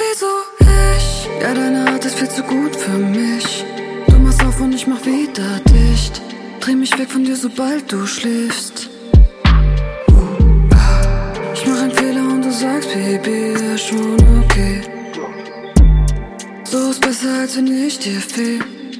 Wieso ich? Ja, deine Art ist viel zu gut für mich. Du machst auf und ich mach wieder dicht. Dreh mich weg von dir, sobald du schläfst. Ich mach einen Fehler und du sagst, Baby, ja schon okay. So ist besser, als wenn ich dir fehl.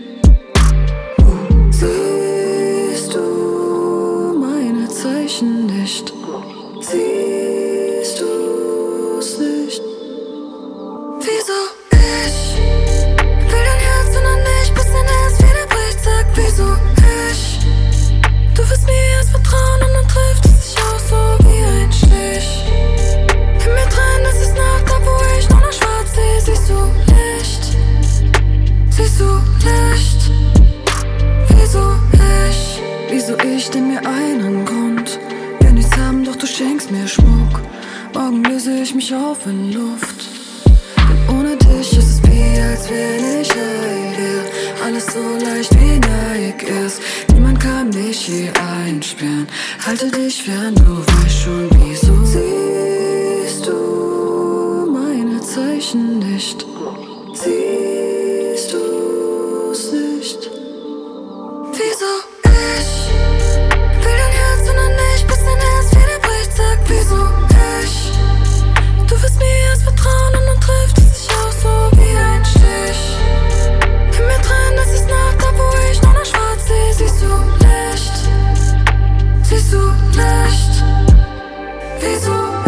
Siehst du meine Zeichen nicht? Siehst du's nicht? Wieso ich? Will dein Herz und dann nicht, bis dein Herz wieder bricht. Sag, wieso ich? Du wirst mir erst vertrauen und dann trifft es sich auch so wie ein Stich. In mir drin ist es Nacht, da wo ich nur noch schwarz sehe. Siehst du Licht? Siehst du Licht? Wieso ich? Wieso ich, denn mir einen Grund. Will nichts haben, doch du schenkst mir Schmuck. Morgen löse ich mich auf in Luft. Denn ohne dich ist es wie, als wenn ich high wär. Alles so leicht wie Nike ist. Niemand kann mich hier einsperren. Halte dich fern, du weißt schon wieso. Siehst du meine Zeichen nicht? Siehst du's nicht? Wieso ich? Will dein Herz und dann nicht, bis dein Herz wieder bricht. Sag, wieso ich? Du wirst mir erst vertrauen und dann trifft es sich auch so wie ein Stich. In mir drin ist es Nacht, da wo ich nur noch schwarz sehe. Siehst du Licht? Siehst du Licht? Wieso